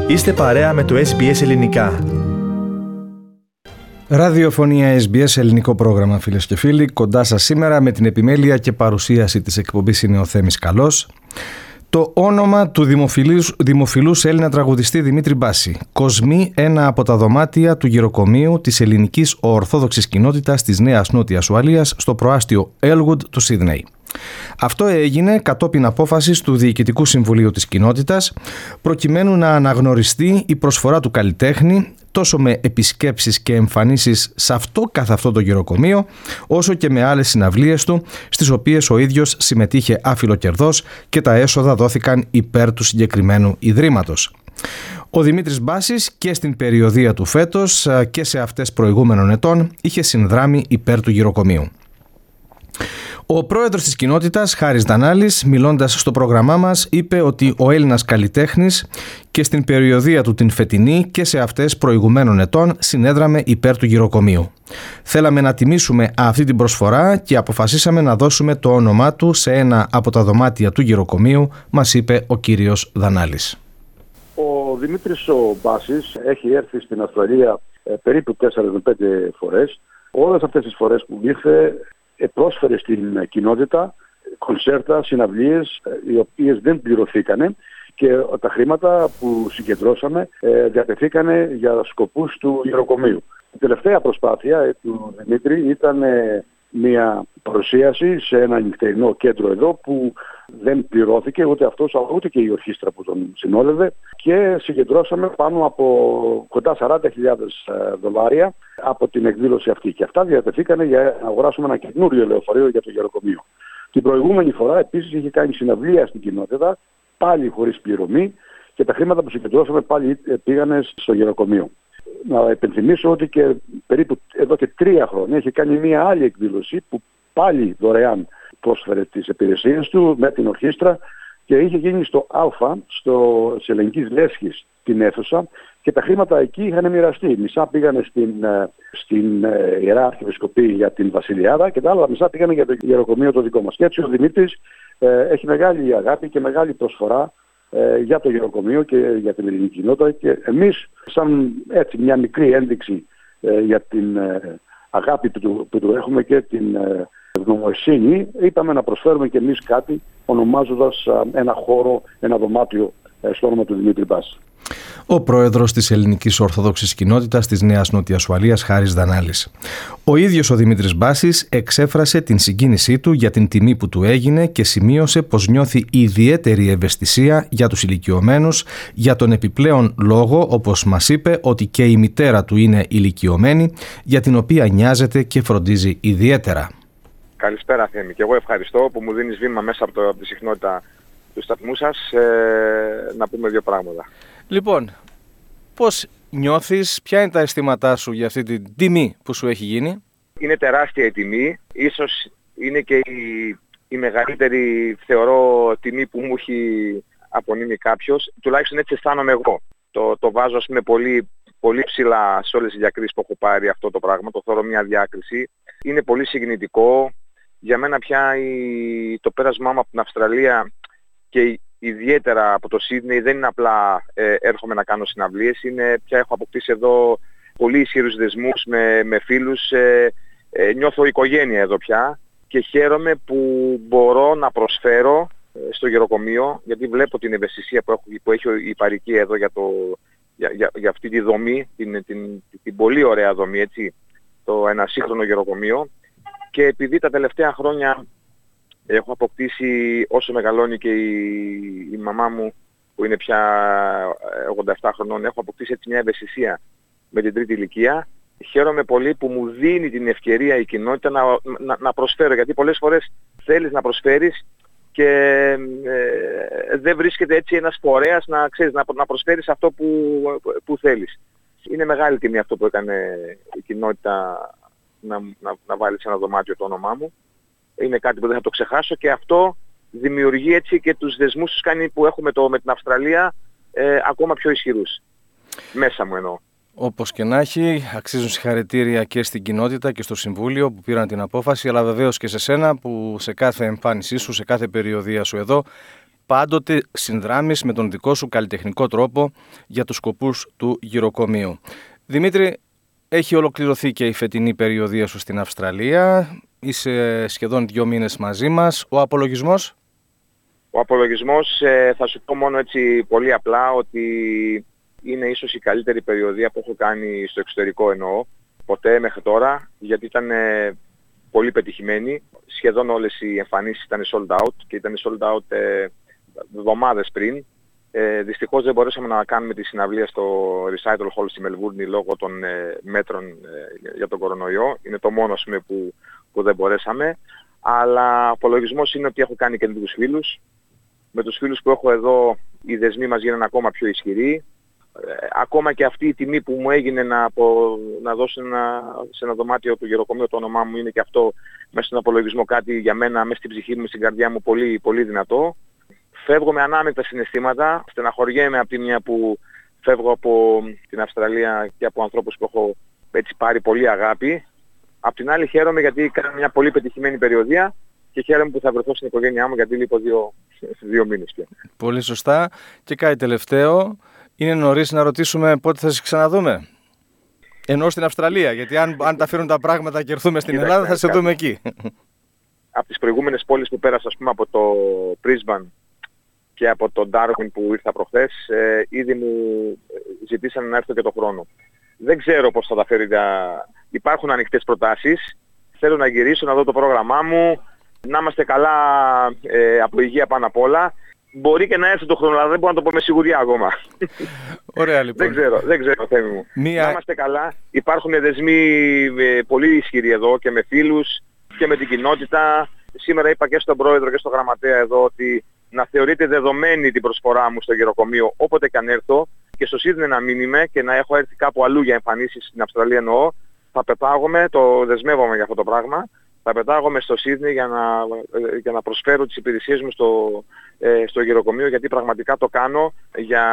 Είστε παρέα με το SBS Ελληνικά. Ραδιοφωνία SBS, ελληνικό πρόγραμμα, φίλες και φίλοι. Κοντά σας σήμερα με την επιμέλεια και παρουσίαση της εκπομπής είναι ο Θέμης Καλός. Το όνομα του δημοφιλούς Έλληνα τραγουδιστή Δημήτρη Μπάση κοσμεί ένα από τα δωμάτια του γυροκομείου της ελληνικής ορθόδοξης κοινότητας της Νέας Νότιας Ουαλίας στο προάστιο Elwood του Σίδνεϊ. Αυτό έγινε κατόπιν απόφασης του Διοικητικού Συμβουλίου της κοινότητας, προκειμένου να αναγνωριστεί η προσφορά του καλλιτέχνη τόσο με επισκέψεις και εμφανίσεις σε αυτό το γυροκομείο, όσο και με άλλες συναυλίες του, στις οποίες ο ίδιος συμμετείχε άφιλοκερδός και τα έσοδα δόθηκαν υπέρ του συγκεκριμένου ιδρύματος. Ο Δημήτρης Μπάσης και στην περιοδεία του φέτος και σε αυτές προηγούμενων ετών είχε συνδράμει υπέρ του γυροκομείου. Ο πρόεδρος της κοινότητας, Χάρης Δανάλης, μιλώντας στο πρόγραμμά μας, είπε ότι ο Έλληνας καλλιτέχνης και στην περιοδεία του την φετινή και σε αυτές προηγουμένων ετών συνέδραμε υπέρ του γυροκομείου. Θέλαμε να τιμήσουμε αυτή την προσφορά και αποφασίσαμε να δώσουμε το όνομά του σε ένα από τα δωμάτια του γυροκομείου, μας είπε ο κύριος Δανάλης. Ο Δημήτρης ο Μπάσης έχει έρθει στην Αυστραλία περίπου 4 με 5 φορές. Όλες αυτές τις φορές που ήρθε πρόσφερε στην κοινότητα κονσέρτα, συναυλίες οι οποίες δεν πληρωθήκανε και τα χρήματα που συγκεντρώσαμε διατεθήκανε για σκοπούς του γυροκομείου. Η τελευταία προσπάθεια του Δημήτρη ήταν μια παρουσίαση σε ένα νυχτερινό κέντρο εδώ που δεν πληρώθηκε ούτε αυτός ούτε και η ορχήστρα που τον συνόδευε και συγκεντρώσαμε πάνω από κοντά $40,000 από την εκδήλωση αυτή και αυτά διατεθήκανε για να αγοράσουμε ένα καινούριο λεωφορείο για το γυροκομείο. Την προηγούμενη φορά επίσης είχε κάνει συναυλία στην κοινότητα πάλι χωρίς πληρωμή και τα χρήματα που συγκεντρώσαμε πάλι πήγανε στο γυροκομείο. Να υπενθυμίσω ότι και περίπου εδώ και 3 χρόνια έχει κάνει μια άλλη εκδήλωση που πάλι δωρεάν πρόσφερε τις υπηρεσίες του με την ορχήστρα και είχε γίνει στο Α, της Ελληνικής Λέσχης την αίθουσα και τα χρήματα εκεί είχαν μοιραστεί. Μισά πήγανε στην Ιερά Αρχιεπισκοπή για την Βασιλιάδα και τα άλλα μισά πήγανε για το γεροκομείο το δικό μας. Και έτσι ο Δημήτρης έχει μεγάλη αγάπη και μεγάλη προσφορά για το γεροκομείο και για την ελληνική κοινότητα και εμείς σαν έτσι μια μικρή ένδειξη για την αγάπη που του έχουμε και την ευγνωμοσύνη είπαμε να προσφέρουμε και εμείς κάτι ονομάζοντας ένα χώρο, ένα δωμάτιο στο όνομα του Δημήτρη Μπάση. Ο πρόεδρος της ελληνικής ορθόδοξης κοινότητας της Νέας Νότιας Ουαλίας, Χάρης Δανάλης. Ο ίδιος ο Δημήτρης Μπάσης εξέφρασε την συγκίνησή του για την τιμή που του έγινε και σημείωσε πως νιώθει ιδιαίτερη ευαισθησία για τους ηλικιωμένους, για τον επιπλέον λόγο, όπως μας είπε, ότι και η μητέρα του είναι ηλικιωμένη, για την οποία νοιάζεται και φροντίζει ιδιαίτερα. Καλησπέρα Θέμη και εγώ ευχαριστώ που μου δίνεις βήμα μέσα από τη συχνότητα του σταθμού σας να πούμε 2 πράγματα. Λοιπόν, πώς νιώθεις, ποια είναι τα αισθήματά σου για αυτή την τιμή που σου έχει γίνει? Είναι τεράστια η τιμή, ίσως είναι και η μεγαλύτερη θεωρώ τιμή που μου έχει απονείμει κάποιος, τουλάχιστον έτσι αισθάνομαι εγώ. Το βάζω ας πούμε πολύ, πολύ ψηλά σε όλες τις διακρίσεις που έχω πάρει αυτό το πράγμα, το θεωρώ μια διάκριση. Είναι πολύ συγκινητικό, για μένα πια το πέρασμά μου από την Αυστραλία και ιδιαίτερα από το Σίδνεϊ δεν είναι απλά έρχομαι να κάνω συναυλίες, πια έχω αποκτήσει εδώ πολύ ισχυρούς δεσμούς με φίλους, νιώθω οικογένεια εδώ πια και χαίρομαι που μπορώ να προσφέρω στο γεροκομείο γιατί βλέπω την ευαισθησία που έχει η παροική εδώ για αυτή τη δομή, την πολύ ωραία δομή, έτσι, ένα σύγχρονο γεροκομείο και επειδή τα τελευταία χρόνια έχω αποκτήσει όσο μεγαλώνει και η μαμά μου που είναι πια 87 χρονών, έχω αποκτήσει έτσι μια ευαισθησία με την τρίτη ηλικία. Χαίρομαι πολύ που μου δίνει την ευκαιρία η κοινότητα να προσφέρω, γιατί πολλές φορές θέλεις να προσφέρεις και δεν βρίσκεται έτσι ένας φορέας να προσφέρεις αυτό που θέλεις. Είναι μεγάλη τιμή αυτό που έκανε η κοινότητα να βάλει σε ένα δωμάτιο το όνομά μου. Είναι κάτι που δεν θα το ξεχάσω και αυτό δημιουργεί έτσι και τους δεσμούς που έχουμε με την Αυστραλία ακόμα πιο ισχυρούς. Μέσα μου εννοώ. Όπως και να έχει, αξίζουν συγχαρητήρια και στην κοινότητα και στο Συμβούλιο που πήραν την απόφαση, αλλά βεβαίως και σε σένα που σε κάθε εμφάνισή σου, σε κάθε περιοδεία σου εδώ, πάντοτε συνδράμεις με τον δικό σου καλλιτεχνικό τρόπο για τους σκοπούς του γυροκομείου. Δημήτρη, έχει ολοκληρωθεί και η φετινή περιοδεία σου στην Αυστραλία. Είσαι σχεδόν 2 μήνες μαζί μας. Ο απολογισμός? Ο απολογισμός, θα σου πω μόνο έτσι πολύ απλά ότι είναι ίσως η καλύτερη περιοδεία που έχω κάνει στο εξωτερικό, εννοώ, ποτέ μέχρι τώρα, γιατί ήταν πολύ πετυχημένη. Σχεδόν όλες οι εμφανίσεις ήταν sold out και ήταν sold out εβδομάδες πριν. Δυστυχώς δεν μπορέσαμε να κάνουμε τη συναυλία στο Recital Hall στη Μελβούρνη λόγω των μέτρων για τον κορονοϊό. Είναι το μόνο που δεν μπορέσαμε. Αλλά ο απολογισμός είναι ότι έχω κάνει καινούριους φίλους. Με τους φίλους που έχω εδώ οι δεσμοί μας γίνανε ακόμα πιο ισχυροί. Ακόμα και αυτή η τιμή που μου έγινε να δώσω σε ένα δωμάτιο του γεροκομείου το όνομά μου, είναι και αυτό μέσα στον απολογισμό κάτι για μένα, μέσα στην ψυχή μου, στην καρδιά μου πολύ, πολύ δυνατό. Φεύγω με ανάμεικτα συναισθήματα, στεναχωριέμαι από τη μια που φεύγω από την Αυστραλία και από ανθρώπους που έχω έτσι πάρει πολύ αγάπη. Απ' την άλλη χαίρομαι γιατί κάνω μια πολύ πετυχημένη περιοδεία και χαίρομαι που θα βρεθώ στην οικογένειά μου γιατί λείπω 2 μήνες πια. Πολύ σωστά. Και κάτι τελευταίο, είναι νωρίς να ρωτήσουμε πότε θα σε ξαναδούμε? Ενώ στην Αυστραλία, γιατί αν τα φέρουν τα πράγματα και έρθουμε στην Ελλάδα θα σε δούμε εκεί. Από τις προηγούμενες πόλεις που πέρασα, ας πούμε, από το Brisbane και από το Darwin που ήρθα προχθές, ήδη μου ζητήσαν να έρθω και το χρόνο. Δεν ξέρω πώς θα τα φέρει. Υπάρχουν ανοιχτές προτάσεις. Θέλω να γυρίσω, να δω το πρόγραμμά μου, να είμαστε καλά από υγεία πάνω απ' όλα. Μπορεί και να έρθει το χρόνο, αλλά δεν μπορώ να το πω με σιγουριά ακόμα. Ωραία, λοιπόν. Δεν ξέρω, Θέμη μου. Να είμαστε καλά. Υπάρχουν δεσμοί πολύ ισχυροί εδώ και με φίλους και με την κοινότητα. Σήμερα είπα και στον πρόεδρο και στον γραμματέα εδώ ότι να θεωρείται δεδομένη την προσφορά μου στο γεροκομείο όποτε και αν έρθω, και στο Σίδνεϊ να μην είμαι και να έχω έρθει κάπου αλλού για εμφανίσεις στην Αυστραλία, εννοώ. Θα πετάγομαι, το δεσμεύομαι για αυτό το πράγμα. Θα πετάγομαι στο Σίδνεϊ για να προσφέρω τις υπηρεσίες μου στο γεροκομείο, γιατί πραγματικά το κάνω για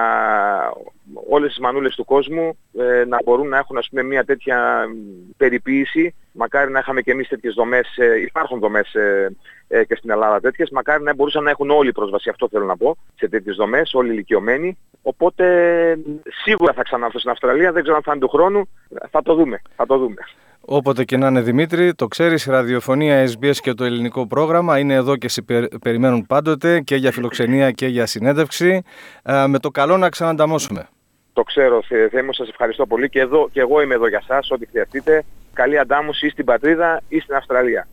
όλες τις μανούλες του κόσμου να μπορούν να έχουν, ας πούμε, μια τέτοια περιποίηση. Μακάρι να είχαμε και εμείς τέτοιες δομές, υπάρχουν δομές και στην Ελλάδα τέτοιες, μακάρι να μπορούσαν να έχουν όλοι πρόσβαση, αυτό θέλω να πω, σε τέτοιες δομές, όλοι ηλικιωμένοι. Οπότε σίγουρα θα ξανάρθω στην Αυστραλία, δεν ξέρω αν θα είναι του χρόνου, θα το δούμε. Όποτε και να είναι, Δημήτρη, το ξέρεις, η ραδιοφωνία SBS και το ελληνικό πρόγραμμα είναι εδώ και σε περιμένουν πάντοτε και για φιλοξενία και για συνέντευξη. Με το καλό να ξανανταμώσουμε. Το ξέρω, Θέμη μου, σας ευχαριστώ πολύ και εγώ είμαι εδώ για σας, ό,τι χρειαστείτε. Καλή αντάμωση ή στην πατρίδα ή στην Αυστραλία.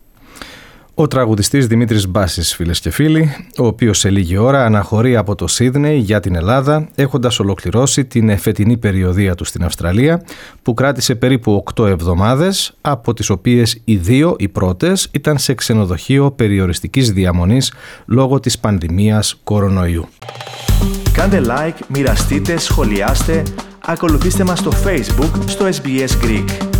Ο τραγουδιστής Δημήτρης Μπάσης, φίλες και φίλοι, ο οποίος σε λίγη ώρα αναχωρεί από το Σίδνεϊ για την Ελλάδα, έχοντας ολοκληρώσει την φετινή περιοδεία του στην Αυστραλία, που κράτησε περίπου 8 εβδομάδες, από τις οποίες οι 2, οι πρώτες, ήταν σε ξενοδοχείο περιοριστικής διαμονής λόγω της πανδημίας κορονοϊού. Κάντε like, μοιραστείτε, σχολιάστε, ακολουθήστε μας στο Facebook στο SBS Greek.